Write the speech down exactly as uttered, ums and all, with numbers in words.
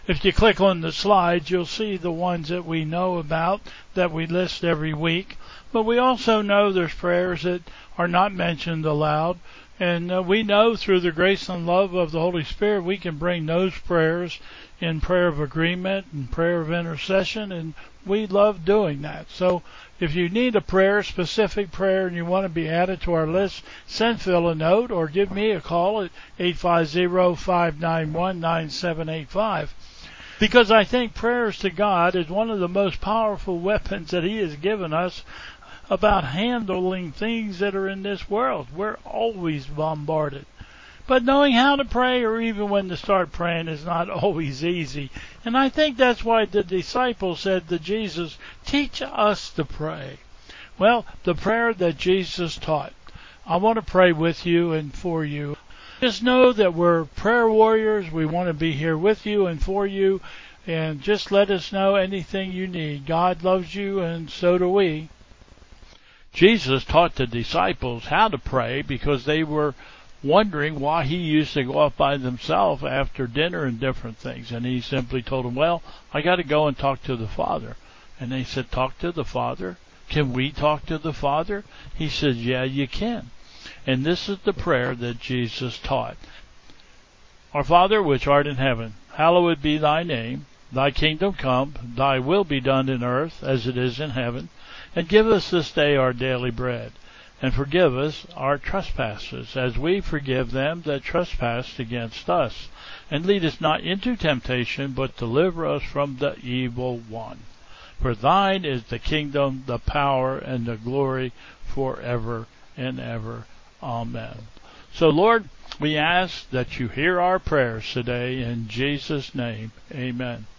If you click on the slides, you'll see the ones that we know about that we list every week. But we also know there's prayers that are not mentioned aloud. And uh, we know through the grace and love of the Holy Spirit, we can bring those prayers in prayer of agreement and prayer of intercession, and we love doing that. So if you need a prayer, specific prayer, and you want to be added to our list, send Phil a note or give me a call at eight five zero, five nine one, nine seven eight five. Because I think prayers to God is one of the most powerful weapons that He has given us about handling things that are in this world. We're always bombarded. But knowing how to pray or even when to start praying is not always easy. And I think that's why the disciples said to Jesus, teach us to pray. Well, the prayer that Jesus taught, I want to pray with you and for you. Just know that we're prayer warriors. We want to be here with you and for you. And just let us know anything you need. God loves you, and so do we. Jesus taught the disciples how to pray because they were wondering why He used to go off by themselves after dinner and different things. And He simply told them, well, I got to go and talk to the Father. And they said, talk to the Father? Can we talk to the Father? He said, yeah, you can. And this is the prayer that Jesus taught. Our Father, which art in heaven, hallowed be thy name. Thy kingdom come, thy will be done in earth as it is in heaven. And give us this day our daily bread. And forgive us our trespasses, as we forgive them that trespass against us. And lead us not into temptation, but deliver us from the evil one. For thine is the kingdom, the power, and the glory forever and ever. Amen. So, Lord, we ask that you hear our prayers today in Jesus' name. Amen.